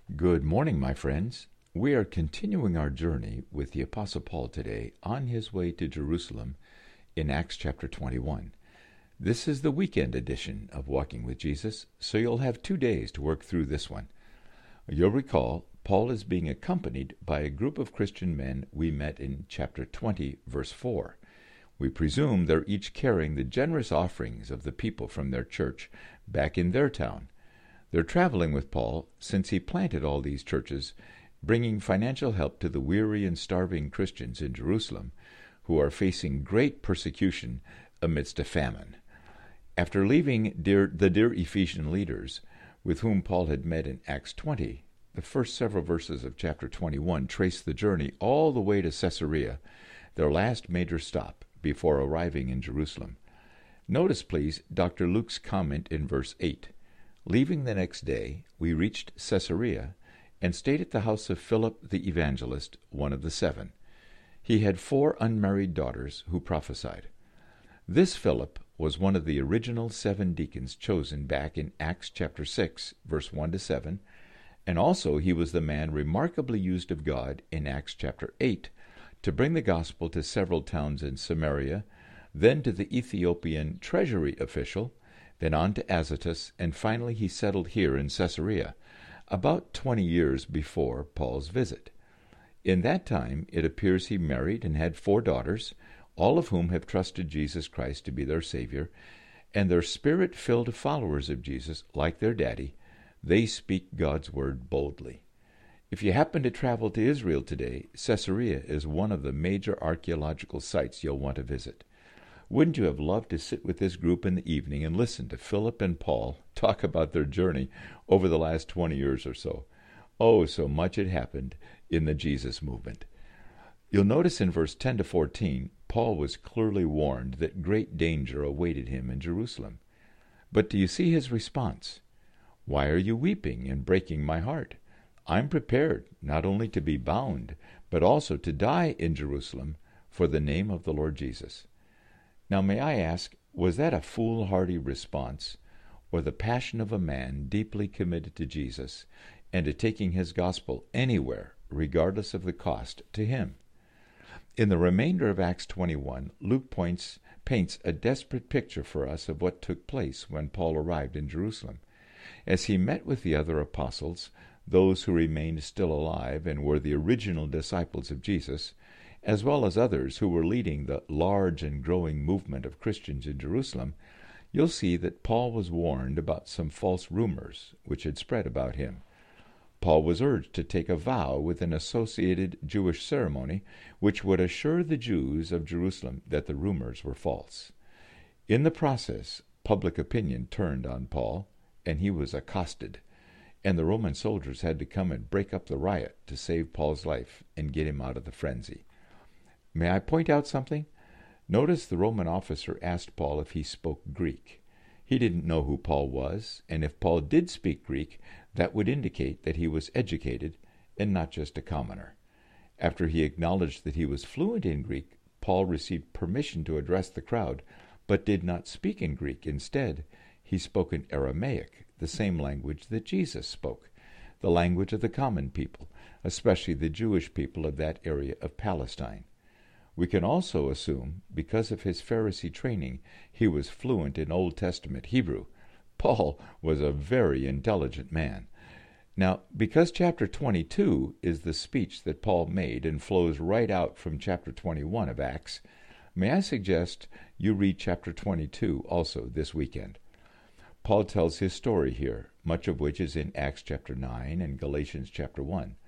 Good morning, my friends. We are continuing our journey with the Apostle Paul today on his way to Jerusalem in Acts chapter 21. This is the weekend edition of Walking with Jesus, so you'll have 2 days to work through this one. You'll recall Paul is being accompanied by a group of Christian men we met in chapter 20, verse 4. We presume they're each carrying the generous offerings of the people from their church back in their town. They're traveling with Paul since he planted all these churches, bringing financial help to the weary and starving Christians in Jerusalem who are facing great persecution amidst a famine. After leaving the dear Ephesian leaders with whom Paul had met in Acts 20, the first several verses of chapter 21 trace the journey all the way to Caesarea, their last major stop before arriving in Jerusalem. Notice, please, Dr. Luke's comment in verse 8. Leaving the next day, we reached Caesarea and stayed at the house of Philip the evangelist, one of the 7. He had 4 unmarried daughters who prophesied. This Philip was one of the original 7 deacons chosen back in Acts chapter 6, verse 1-7, and also he was the man remarkably used of God in Acts chapter 8 to bring the gospel to several towns in Samaria, then to the Ethiopian treasury official, then on to Azotus, and finally he settled here in Caesarea, about 20 years before Paul's visit. In that time, it appears he married and had 4 daughters, all of whom have trusted Jesus Christ to be their Savior, and they're Spirit-filled followers of Jesus, like their daddy. They speak God's word boldly. If you happen to travel to Israel today, Caesarea is one of the major archaeological sites you'll want to visit. Wouldn't you have loved to sit with this group in the evening and listen to Philip and Paul talk about their journey over the last 20 years or so? Oh, so much had happened in the Jesus movement. You'll notice in verse 10-14, Paul was clearly warned that great danger awaited him in Jerusalem. But do you see his response? Why are you weeping and breaking my heart? I'm prepared not only to be bound, but also to die in Jerusalem for the name of the Lord Jesus. Now may I ask, was that a foolhardy response, or the passion of a man deeply committed to Jesus and to taking his gospel anywhere, regardless of the cost, to him? In the remainder of Acts 21, Luke paints a desperate picture for us of what took place when Paul arrived in Jerusalem. As he met with the other apostles, those who remained still alive and were the original disciples of Jesus, as well as others who were leading the large and growing movement of Christians in Jerusalem, you'll see that Paul was warned about some false rumors which had spread about him. Paul was urged to take a vow with an associated Jewish ceremony which would assure the Jews of Jerusalem that the rumors were false. In the process, public opinion turned on Paul, and he was accosted, and the Roman soldiers had to come and break up the riot to save Paul's life and get him out of the frenzy. May I point out something? Notice the Roman officer asked Paul if he spoke Greek. He didn't know who Paul was, and if Paul did speak Greek, that would indicate that he was educated and not just a commoner. After he acknowledged that he was fluent in Greek, Paul received permission to address the crowd, but did not speak in Greek. Instead, he spoke in Aramaic, the same language that Jesus spoke, the language of the common people, especially the Jewish people of that area of Palestine. We can also assume, because of his Pharisee training, he was fluent in Old Testament Hebrew. Paul was a very intelligent man. Now, because chapter 22 is the speech that Paul made and flows right out from chapter 21 of Acts, may I suggest you read chapter 22 also this weekend. Paul tells his story here, much of which is in Acts chapter 9 and Galatians chapter 1.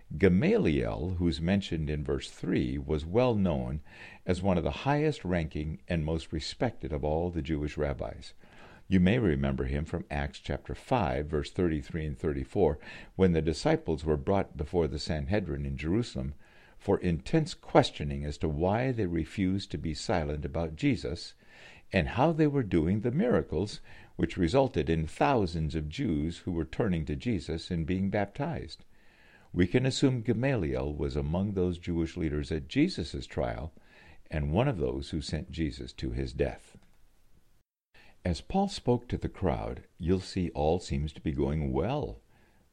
Gamaliel, who's mentioned in verse 3, was well known as one of the highest ranking and most respected of all the Jewish rabbis. You may remember him from Acts chapter 5, verse 33 and 34, when the disciples were brought before the Sanhedrin in Jerusalem for intense questioning as to why they refused to be silent about Jesus and how they were doing the miracles which resulted in thousands of Jews who were turning to Jesus and being baptized. We can assume Gamaliel was among those Jewish leaders at Jesus' trial and one of those who sent Jesus to his death. As Paul spoke to the crowd, you'll see all seems to be going well.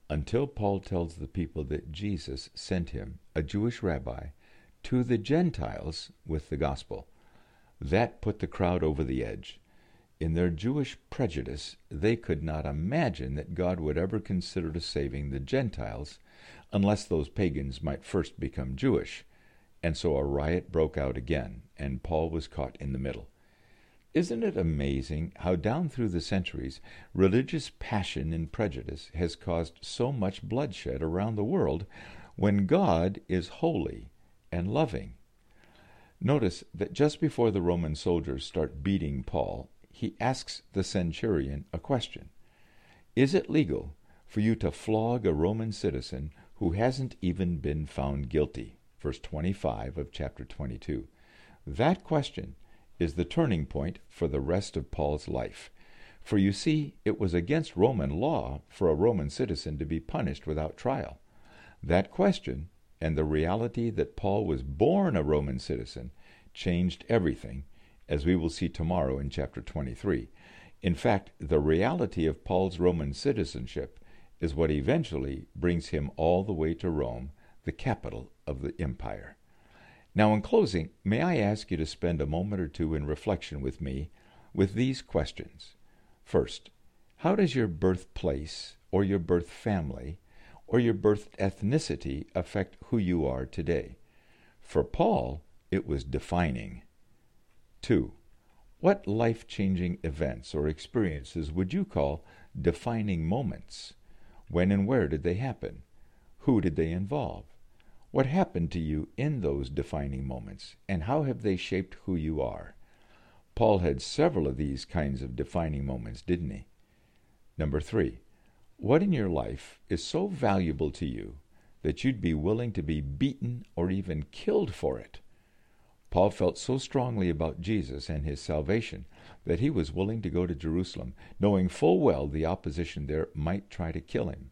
until Paul tells the people that Jesus sent him, a Jewish rabbi, to the Gentiles with the gospel. That put the crowd over the edge. In their Jewish prejudice, they could not imagine that God would ever consider saving the Gentiles unless those pagans might first become Jewish. And so a riot broke out again, and Paul was caught in the middle. Isn't it amazing how down through the centuries, religious passion and prejudice has caused so much bloodshed around the world when God is holy and loving? Notice that just before the Roman soldiers start beating Paul, he asks the centurion a question. Is it legal for you to flog a Roman citizen who hasn't even been found guilty? Verse 25 of chapter 22. That question is the turning point for the rest of Paul's life. For you see, it was against Roman law for a Roman citizen to be punished without trial. That question, and the reality that Paul was born a Roman citizen, changed everything, as we will see tomorrow in chapter 23. In fact, the reality of Paul's Roman citizenship is what eventually brings him all the way to Rome, the capital of the empire. Now, in closing, may I ask you to spend a moment or two in reflection with me with these questions. First, how does your birthplace or your birth family or your birth ethnicity affect who you are today? For Paul, it was defining. 2. What life-changing events or experiences would you call defining moments? When and where did they happen? Who did they involve? What happened to you in those defining moments, and how have they shaped who you are? Paul had several of these kinds of defining moments, didn't he? Number 3, what in your life is so valuable to you that you'd be willing to be beaten or even killed for it? Paul felt so strongly about Jesus and his salvation that he was willing to go to Jerusalem, knowing full well the opposition there might try to kill him.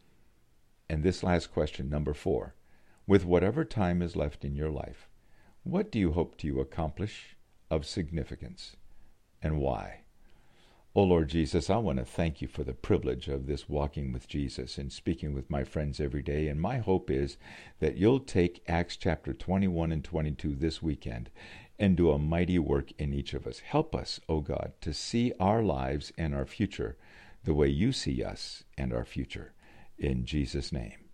And this last question, number 4, with whatever time is left in your life, what do you hope to accomplish of significance, and why? Oh Lord Jesus, I want to thank you for the privilege of this walking with Jesus and speaking with my friends every day, and my hope is that you'll take Acts chapter 21 and 22 this weekend and do a mighty work in each of us. Help us, oh God, to see our lives and our future the way you see us and our future. In Jesus' name.